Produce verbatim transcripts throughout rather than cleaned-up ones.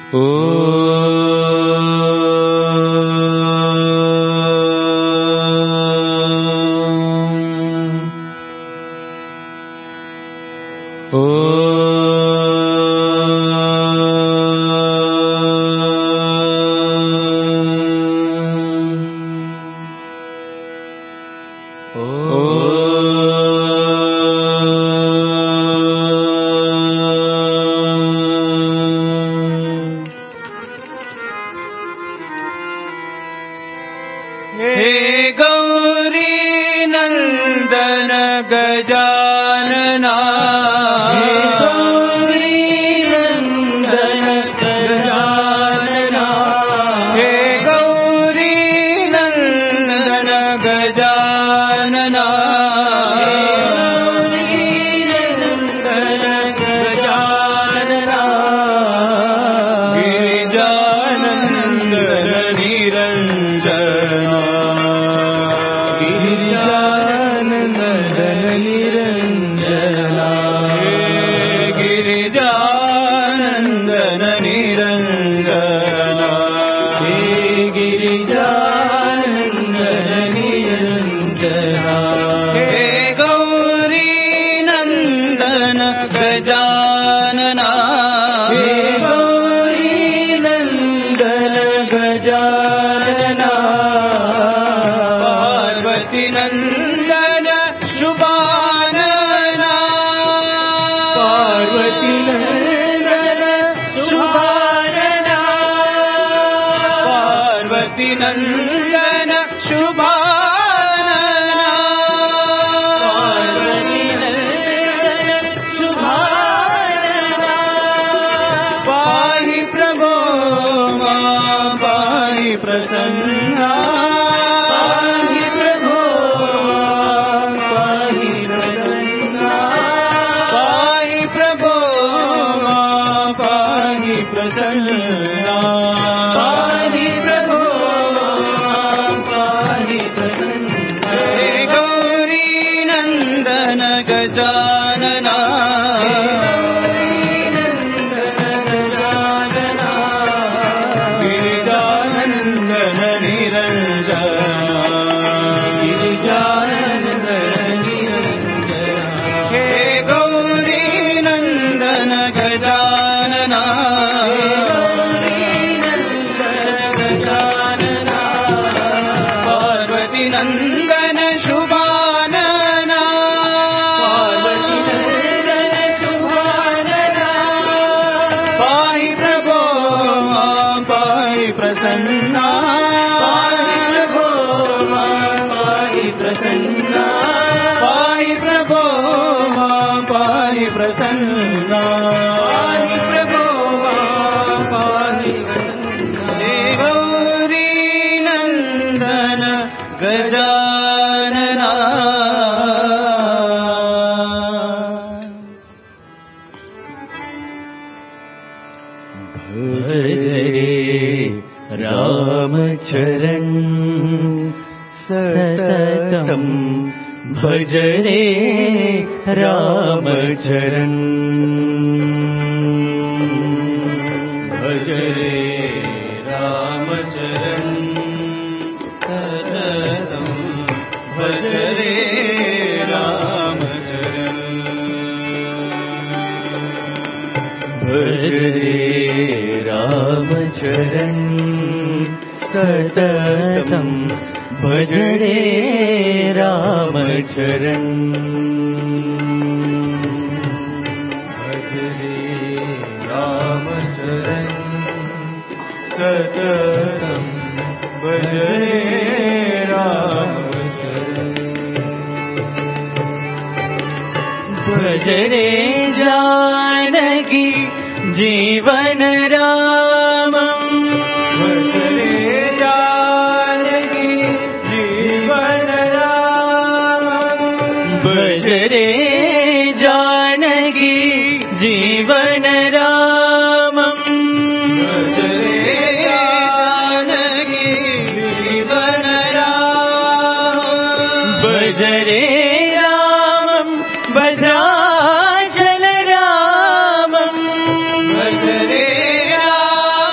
भजरे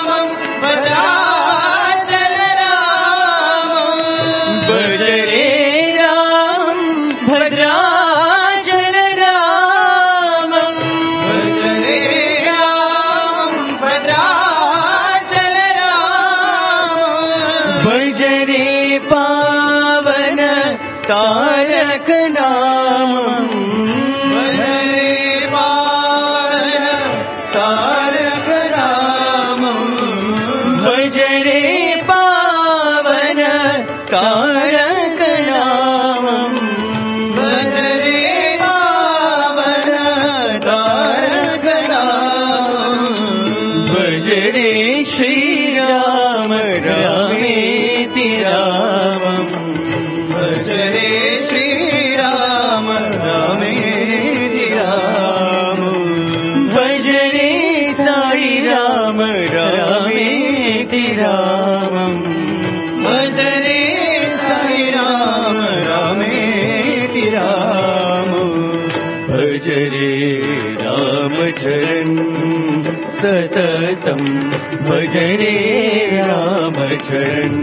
श्रीराम रामेति रामम् भज रे श्रीराम रामेति रामम् भज रे साई राम रामेति रामम् भज रे साई राम रामेति रामम् भज रे रामचरण सततम् भज रे रामचरण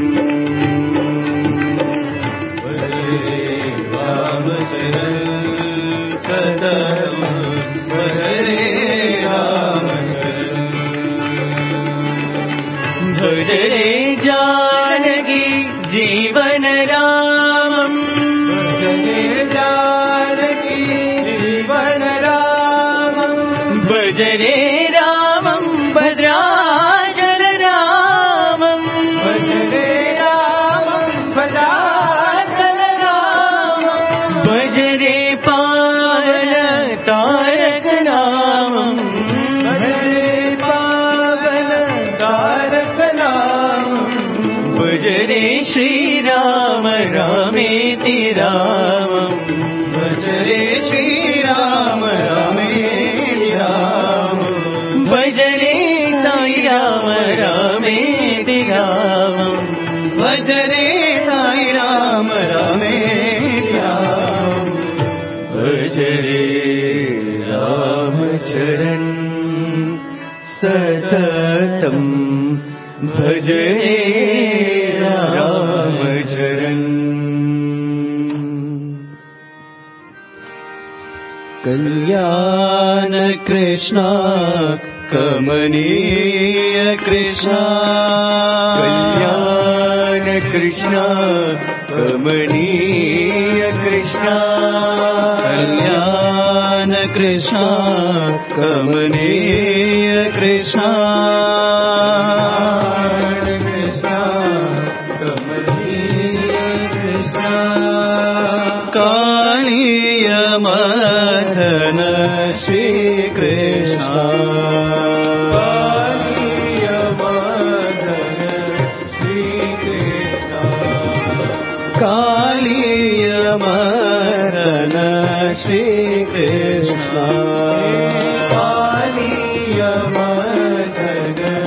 भज रे रामचरण सततम् भज रे रामचरण भज रे जानकी जीवन रामम् भज रे जानकी जीवन रामम् भज रे रामम् भद्राचल रामम् भज रे रामम् भद्राचल रामम् भज रे पावन तारक रामम् भज रे पावन तारक रामम् भज रे श्रीराम रामेति रामम् भज रे श्रीराम रामेति रामम् भज रे साई राम रामेति रामम् भज रे साई राम रामेति रामम् भज रे रामचरण सततम् भज रे रामचरण कल्याण कृष्णा कमनीय कृष्णा कल्याण कृष्णा कमनीय कृष्णा कल्याण कृष्णा कमनीय कृष्णा कृष्णा कमनीय कृष्णा कालीय मदन श्री कृष्णा कालीय मदन श्री कृष्णा कालीय मदन श्री कृष्णा कालीय मदन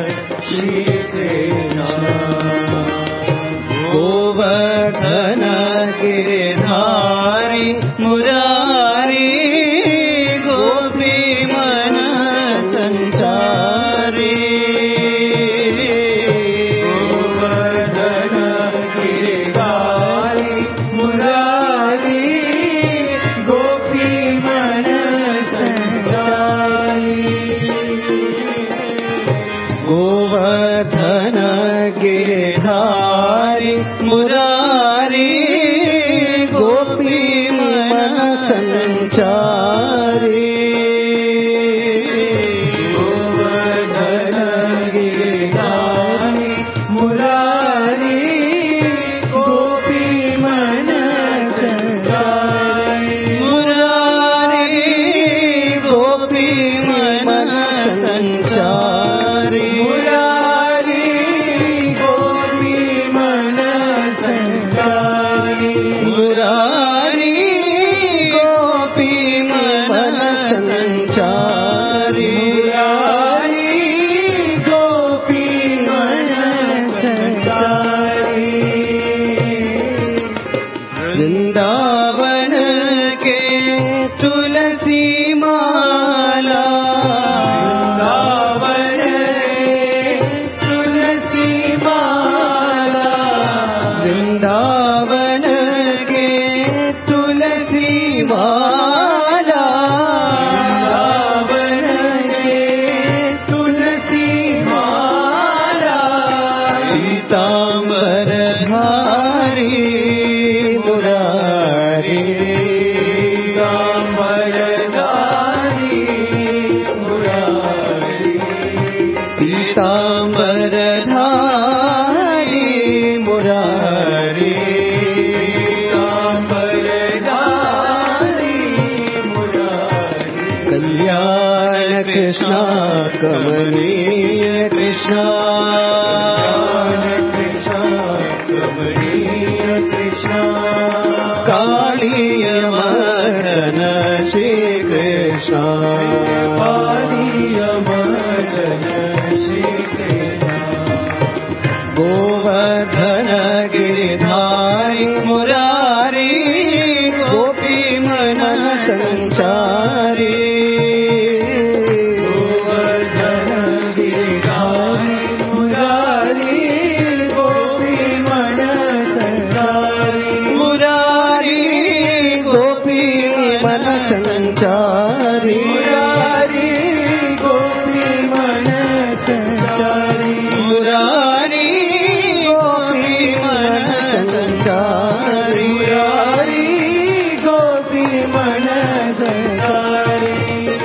कृष्ण कमनीय कृष्ण कमनीय कृष्ण कालीय मदन श्री कृष्ण कालीय मदन श्री कृष्ण गोवर्धन गिरिधारी मुरारी गोपी मन संचारी गोवर्धन गिरिधारी मुरारी गोपी मन संचारी मुरारी गोपी मन संचारी मुरारी गोपी मन संचारी मुरारी गोपी मन संचारी मुरारी गोपी मन संचारी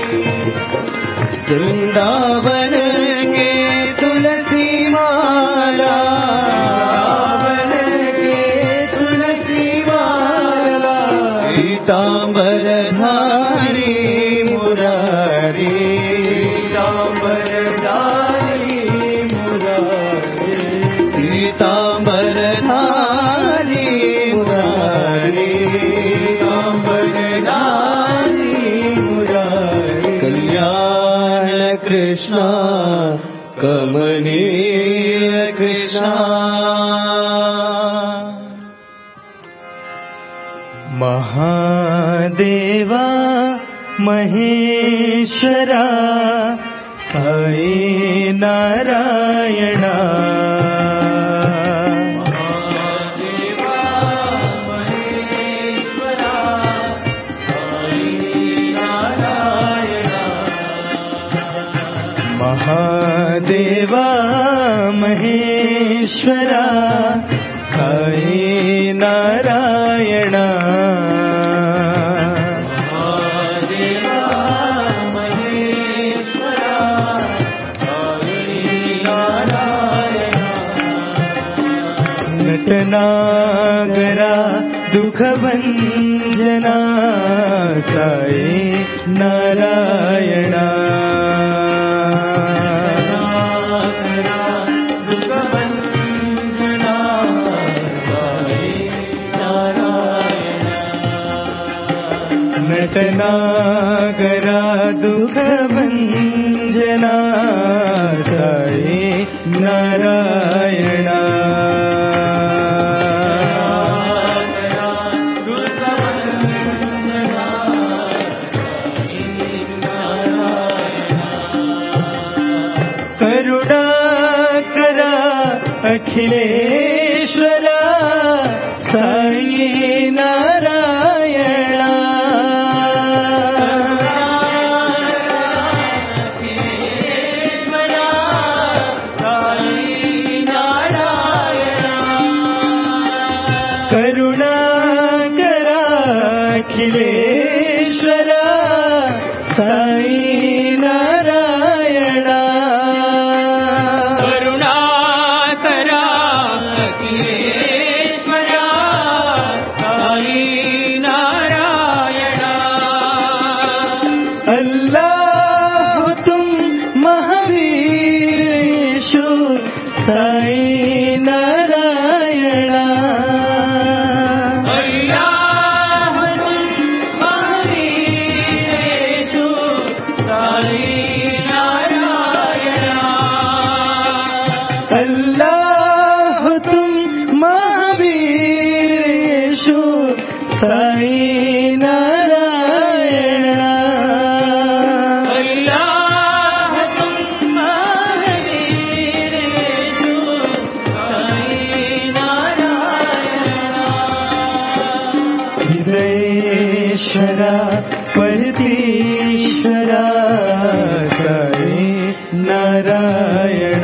वृंदावन के तुलसी माला वृंदावन के तुलसी माला पीतांबर धारी मुरारी पीतांबर धारी मुरारी पीतांबर धारी मुरारी पीतांबर धारी मुरारी कल्याण कृष्ण कमनीय कृष्ण महादेवा महेश्वरा साई नारायण महादेवा महेश्वरा साई नारायण महादेवा महेश्वरा साई नारायण नटनागरा दुःखभञ्जना साई नारायण नटनागरा दुःखभञ्जना साई नारायण करुणाकरा अखिलेश्वरा साई नारायण करुणाकरा अखिलेश्वरा साई नारायण करुणाकरा अखिलेश्वरा साई नारायण अल्लाह तुम महावीरेशु साई नारायण अल्लाह तुम महावीरेशु साई नारायण अल्लाह तुम महावीरेशु साई नारायण हृदयेश्वरा परतीश्वरा साई नारायण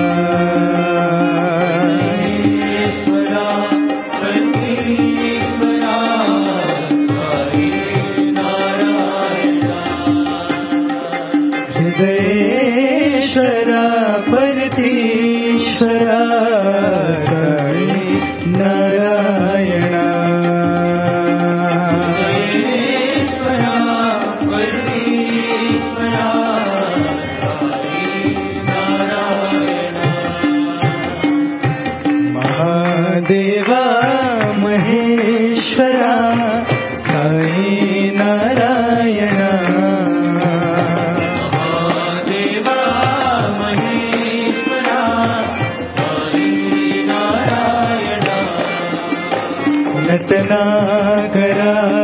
हृदयेश्वरा परतीश्वरा साई नारायण हृदयेश्वरा परतीश्वरा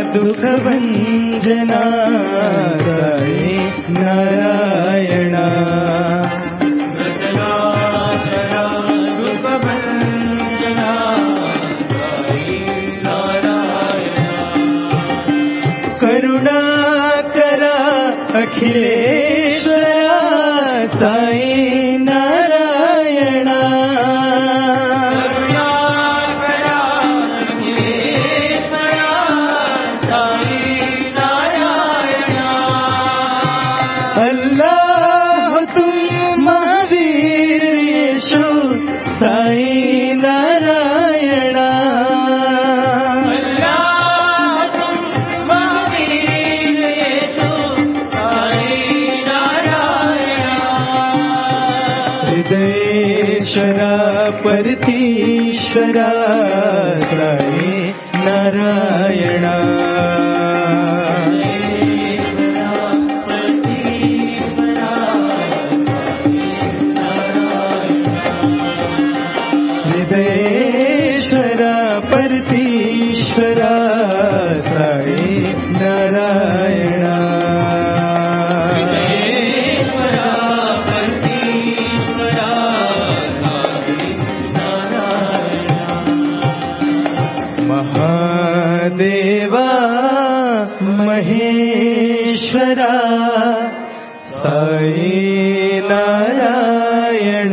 दुख भंजना साई नारायण दुख भंजना साई नारायण करुणा करा अखिलेश्वरा साई नारायण अल्लाह तुम महावीर यीशु साई नारायण अल्लाह तुम महावीर यीशु साई नारायण हृदयेश्वरा परतीश्वरा साई नारायण हृदयेश्वरा परतीश्वरा साई नारायण हृदयेश्वरा परतीश्वरा साई नारायण महादेवा महेश्वरा साई नारायण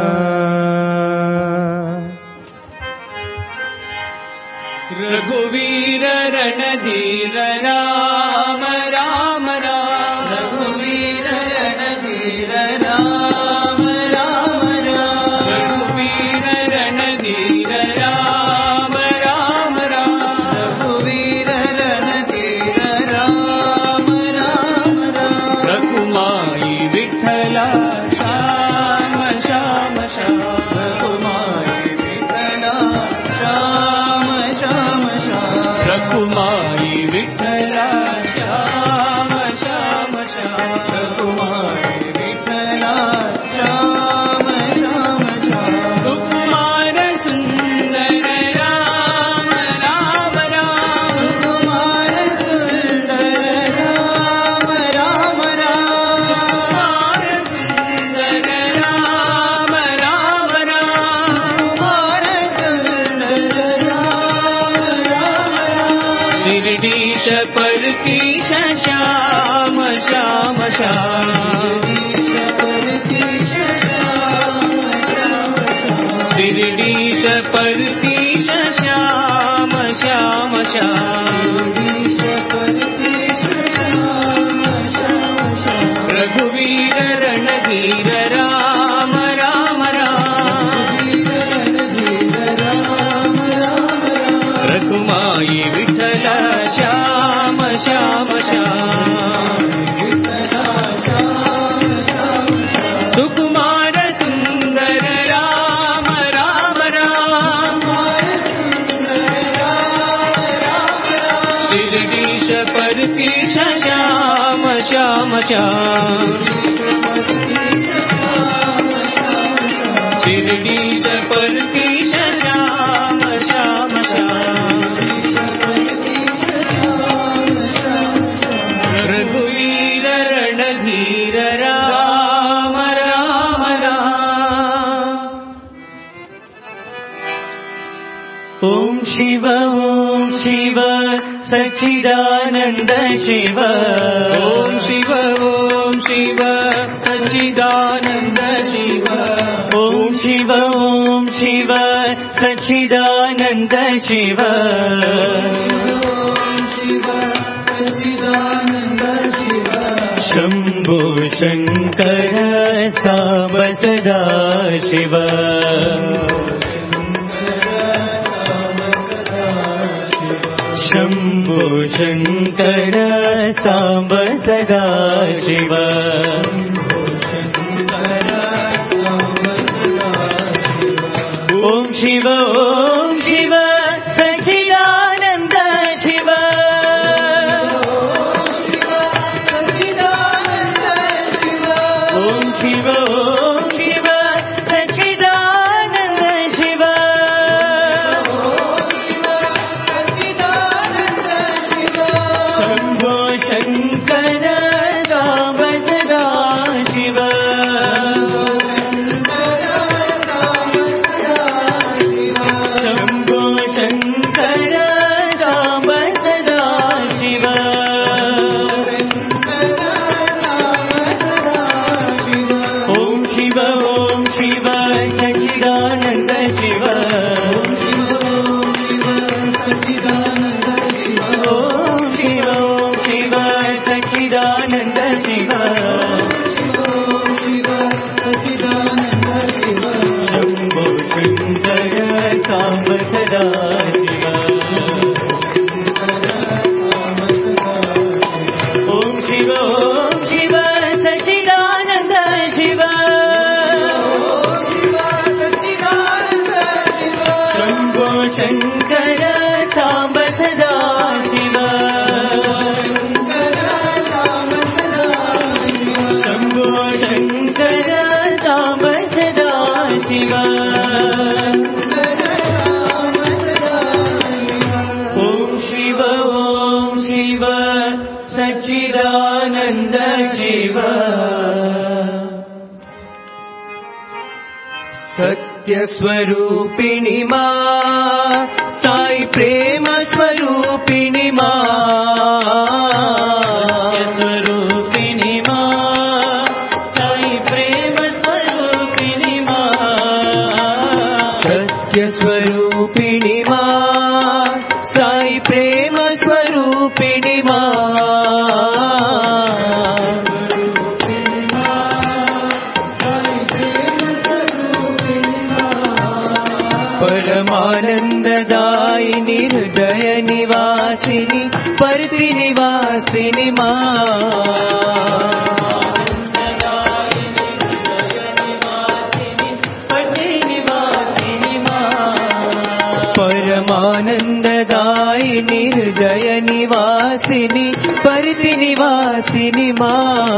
रघुवीर रणधीर राम राम राम रघुवीर रणधीर राम राम राम रघुवीर रणधीर राम राम राम रघुवीर रणधीर राम राम राम रघुमाई विठ्ठला श्याम श्याम श्याम रघुमाई विठ्ठला श्याम श्याम रघुमाई विठ्ठला श्याम श्याम श्याम रघुमाई विठ्ठला श्याम श्याम श्याम सुकुमार सुंदर राम राम राम सुकुमार सुंदर राम राम राम सुकुमार सुंदर राम राम राम सुकुमार सुंदर राम शिरडीश परतीश श्याम श्याम श्याम शिरडीश परतीश श्याम श्याम श्याम रघुवीर रणधीर राम राम राम रघुमाई विठ्ठला श्याम श्याम श्याम सुकुमार सुंदर राम राम राम शिरडीश परतीश श्याम श्याम श्याम शिरडीश परतीश श्याम श्याम श्याम रघुवीर रणधीर राम राम राम ओम शिव ओम शिव सच्चिदानंद शिव ओम शिव ओम शिव सच्चिदानंद शिव ओम शिव ओम शिव सच्चिदानंद शिव ओम शिव सच्चिदानंद शिव शंभो शंकर साम सदा शिव शंभो शंकर साम सदा शिव ओम शिव ओम शिव सच्चिदानंद शिव ओम शिव ओम शिव सच्चिदानंद शिव सत्यस्वरूपिणी मा साई प्रेम स्वरूपिणी मा स्वरूपिणी मा साई प्रेम स्वरूपिणी मा सत्यस्वरूपिणी मा साई प्रेम स्वरूपिणी मा परमानंददायिनी हृदय निवासिनी परति निवासिनी मा परमानंददायिनी हृदय निवासिनी परति निवासिनी मा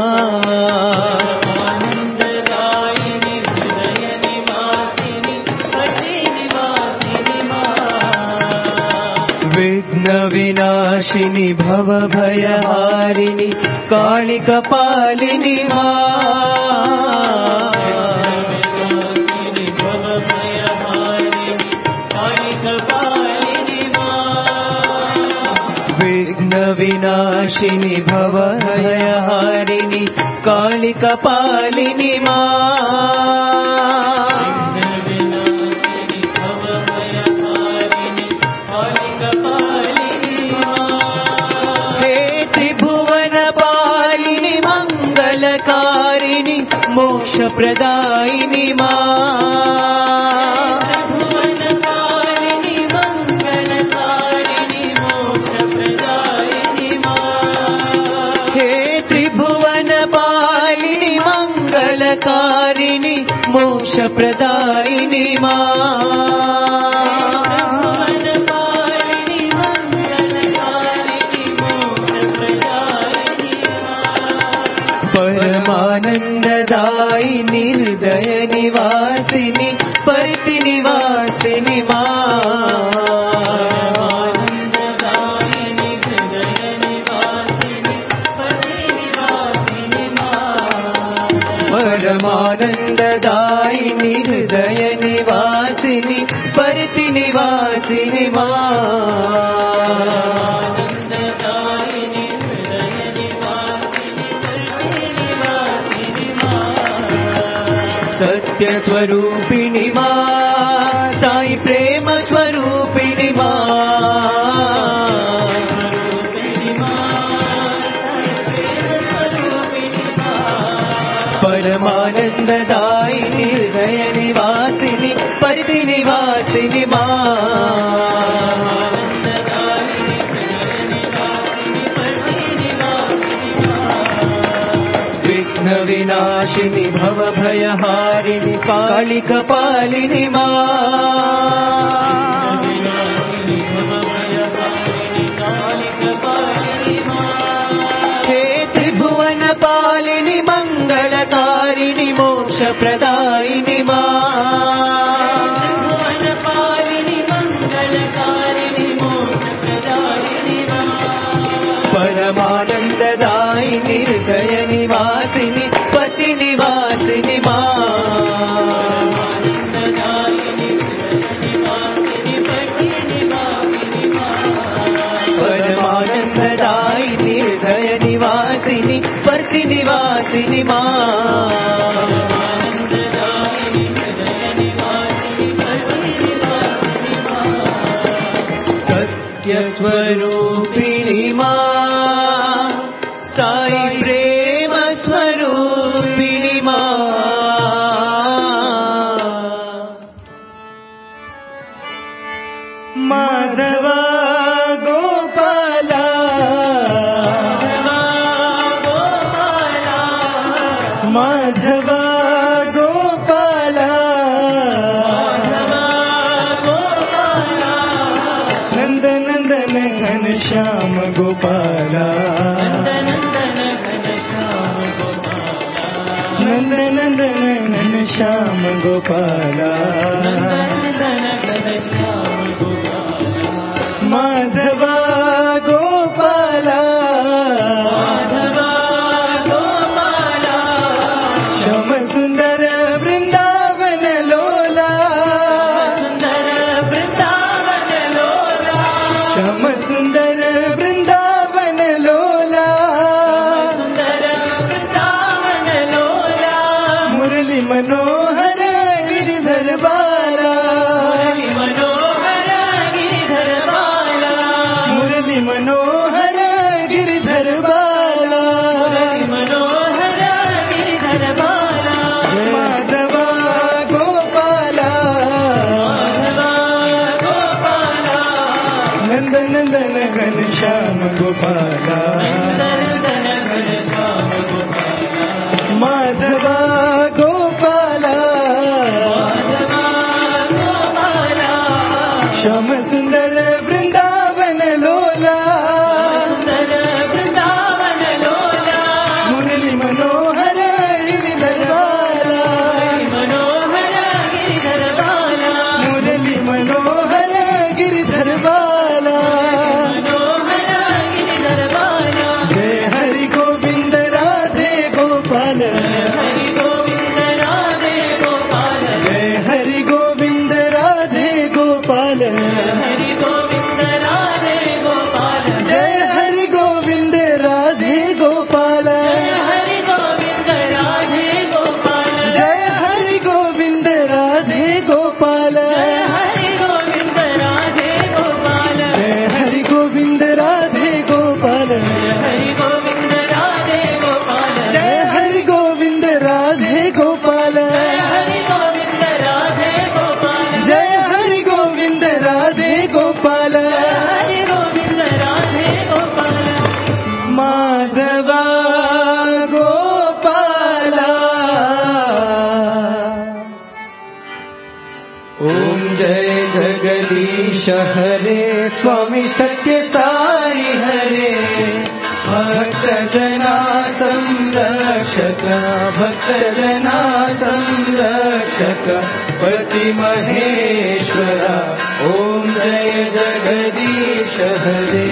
विघ्न विनाशिनी भव भयहारिणी कालिकपालिनी मा विघ्न विनाशिनी भव भयहारिणी कालिकपालिनी मा मोक्ष प्रदायिनी मा हे त्रिभुवन पालिनी मंगलकारिणी मोक्ष प्रदायिनी मा परमानंददायिनी हृदय निवासिनी परति निवासिनी मा परमानंददायिनी हृदय निवासिनी परति निवासिनी मा सत्य स्वरूपिणी मा साई प्रेम स्वरूपिणी मा परमानंददायिनी हृदय निवासिनी परति निवासिनी मा विघ्न विनाशिनी भव भयहारिणी कालिकपालिनी मा हे त्रिभुवन पालिनी मंगलकारिणी मोक्ष प्रदायिनी मा परमानंददायिनी हृदय निवासिनी पति निवासिनी मा परमानंददायिनी हृदय निवासिनी पति निवासिनी मा सत्य स्वरूपिणी मा साई प्रेम स्वरूपिणी मा माधव गोपाला माधव गोपाला नंद नंदन घन श्याम गोपाला नंद नंदन घन श्याम गोपाला माधव गोपाला श्याम सुंदर वृंदावन लोला मनोहर गिरिधर बाला, मुरली मनोहर गिरिधर बाला, मुरली मनोहर गिरिधर बाला, मुरली मनोहर गिरिधर बाला, माधवा गोपाला, माधवा गोपाला, नंद नंदन घनश्याम गोपाला, नंदन घनश्याम गोपाला, माधवा गोपाला, माधवा गोपाला, श्याम सुंदर वृंदावन लोला, सुंदर वृंदावन लोला, मुरली मनोहर गिरिधर बाला, मनोहर गिरिधर बाला, मुरली मनोहर गिरिधर बाला, मनोहर गिरिधर बाला, जय हरि गोविंद राधे गोपाल, हरि गोविंद राधे गोपाल, जय हरि गोविंद राधे गोपाल, हरि गोविंद राधे गोपाल, जय हरि गोविंद राधे गोपाल, हरि गोविंद राधे गोपाल, जय हरि गोविंद राधे गोपाल, हरि गोविंद राधे गोपाल, जय हरि गोविंद राधे गोपाल, हरि गोविंद राधे गोपाल, जय हरि गोविंद राधे गोपाल, हरि गोविंद राधे गोपाल, जय हरि गोविंद राधे गोपाल, हरि गोविंद राधे गोपाल, माधवा गोपाला। ओम जय जगदीश हरे, स्वामी सत्य साई हरे, भक्त जना संरक्षक, भक्त जना संरक्षक, पति महेश्वरा। ओम जय जगदीश हरे,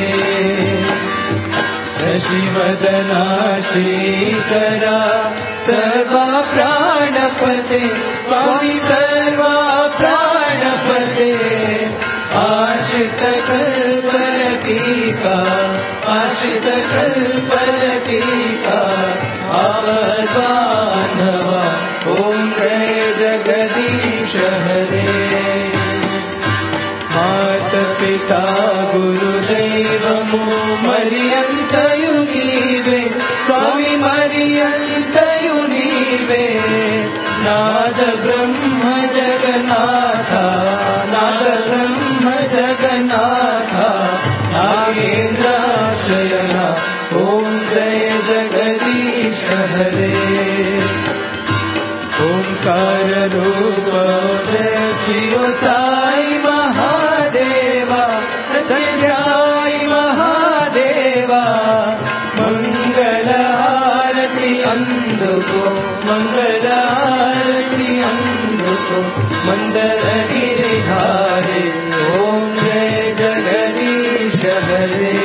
शशिवदना श्रीकरा, सर्वा प्राणपते, स्वामी सर्वा प्राणपते, आश्रित कल्पलतीका, आश्रित कल्पलतीका, आवद्बान्धवा। ओम जय जगदीश हरे, मात पिता गुरुदैवमो मर्यन्तयुनीवे, स्वामी मर्यन्तयुनीवे, नाद ब्रह्म जगन्नाथा, नाद ब्रह्म जगन्नाथा, नागेन्द्राश्रयणा। ओम जय जगदीश हरे, ओंकार रूप जय शिव साई महादेवा, सत्याई महादेवा, मंगल आरती अंधको, मंगल आरती अंधको, मंदर गिरिधारे। ओम जय जगदीश हरे,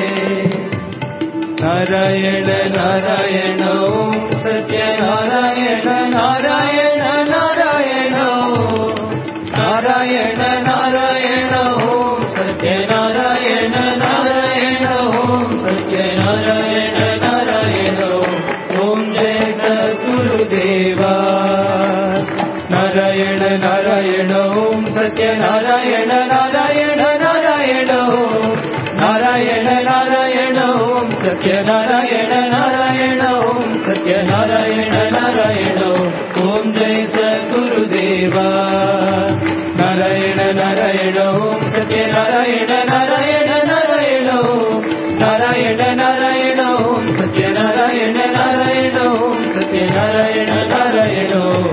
नारायण नारायण ओम सत्य नारायण नारायण नारायण ओम, नारायण नारायण ओम सत्य नारायण नारायण ओम सत्य नारायण नारायण ओम। जय सद्गुरुदेवा, नारायण नारायण ओम सत्य नारायण नारायण नारायण ओम, नारायण नारायण ओम सत्य नारायण नारायण ओम सत्य नारायण नारायण ओम। जय सद्गुरुदेवा, नारायण नारायण ओम सत्य नारायण नारायण नारायण ओम, नारायण नारायण ओम सत्य नारायण नारायण ओम सत्य नारायण नारायण ओम।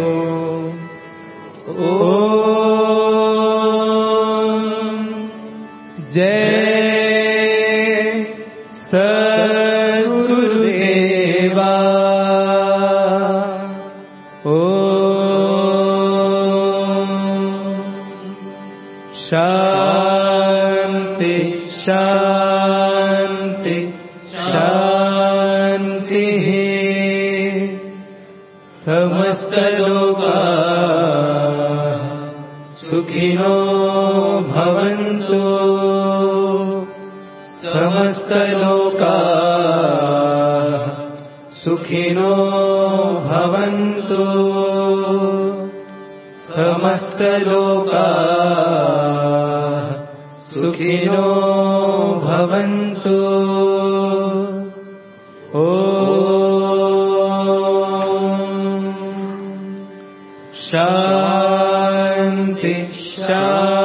जय सद्गुरुदेवा। ओम शांति शांति शांति। समस्त लोका सुखिनो भवन्तु, समस्त लोका सुखिनो भवन्तु। समस्तलोकाः सुखिनो भवन्तु। ॐ शान्ति शान्ति